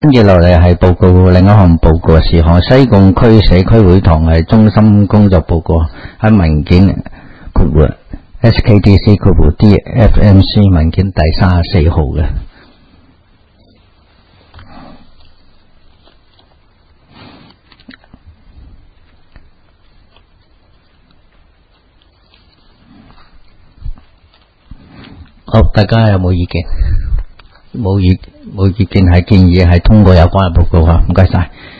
跟住落嚟係報告另一項報告事項，西貢區社區會堂係中心工作報告，喺文件括弧 SKDC 括弧 DFMC 文件第34號嘅。好，大家有冇意見？冇意見係建議係通過有關嘅報告啊，唔該晒。